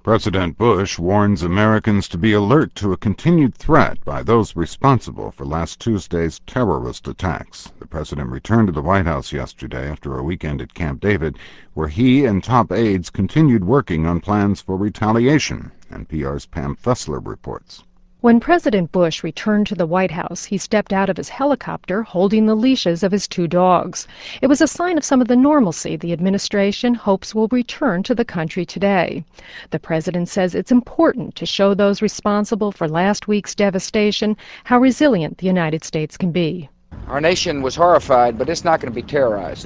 President Bush warns Americans to be alert to a continued threat by those responsible for last Tuesday's terrorist attacks. The president returned to the White House yesterday after a weekend at Camp David, where he and top aides continued working on plans for retaliation. NPR's Pam Fessler reports. When President Bush returned to the White House, he stepped out of his helicopter holding the leashes of his 2 dogs. It was a sign of some of the normalcy the administration hopes will return to the country today. The president says it's important to show those responsible for last week's devastation how resilient the United States can be. Our nation was horrified, but it's not going to be terrorized.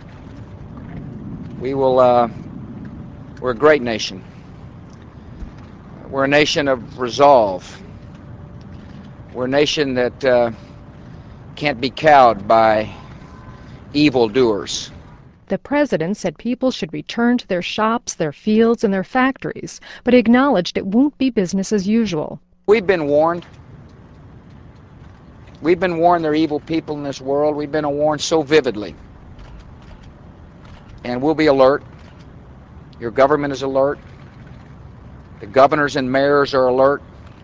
We're a great nation. We're a nation of resolve. We're a nation that can't be cowed by evildoers. The president said people should return to their shops, their fields, and their factories, but acknowledged it won't be business as usual. We've been warned. We've been warned there are evil people in this world. We've been warned so vividly. And we'll be alert. Your government is alert. The governors and mayors are alert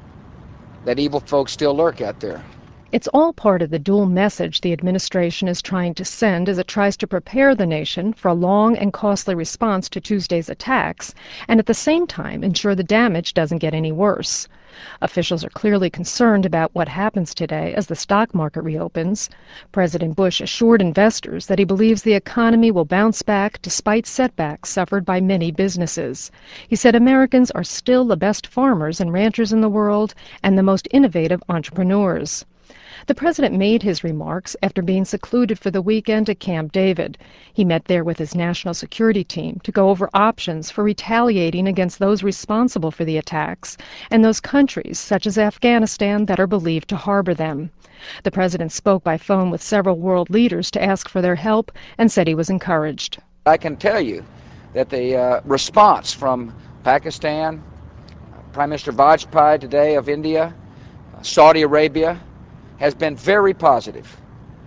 that evil folks still lurk out there. It's all part of the dual message the administration is trying to send as it tries to prepare the nation for a long and costly response to Tuesday's attacks, and at the same time ensure the damage doesn't get any worse. Officials are clearly concerned about what happens today as the stock market reopens. President Bush assured investors that he believes the economy will bounce back despite setbacks suffered by many businesses. He said Americans are still the best farmers and ranchers in the world and the most innovative entrepreneurs. The president made his remarks after being secluded for the weekend at Camp David. He met there with his national security team to go over options for retaliating against those responsible for the attacks and those countries, such as Afghanistan, that are believed to harbor them. The president spoke by phone with several world leaders to ask for their help and said he was encouraged. I can tell you that the response from Pakistan, Prime Minister Vajpayee today of India, Saudi Arabia, has been very positive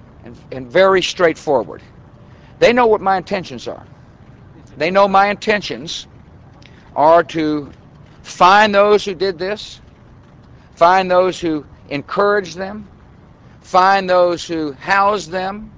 and very straightforward. They know what my intentions are. They know my intentions are to find those who did this, find those who encouraged them, find those who housed them,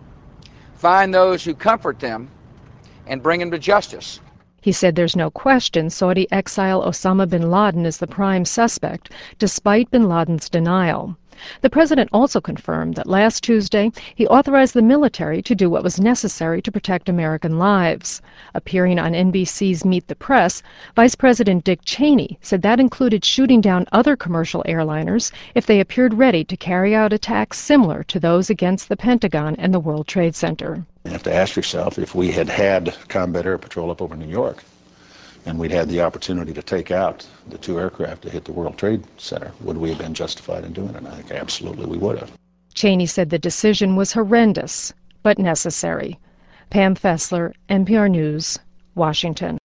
find those who comfort them, and bring them to justice. He said there's no question Saudi exile Osama bin Laden is the prime suspect, despite bin Laden's denial. The president also confirmed that last Tuesday he authorized the military to do what was necessary to protect American lives. Appearing on NBC's Meet the Press, Vice President Dick Cheney said that included shooting down other commercial airliners if they appeared ready to carry out attacks similar to those against the Pentagon and the World Trade Center. You have to ask yourself, if we had had combat air patrol up over New York and we'd had the opportunity to take out the 2 aircraft that hit the World Trade Center, would we have been justified in doing it? And I think absolutely we would have. Cheney said the decision was horrendous, but necessary. Pam Fessler, NPR News, Washington.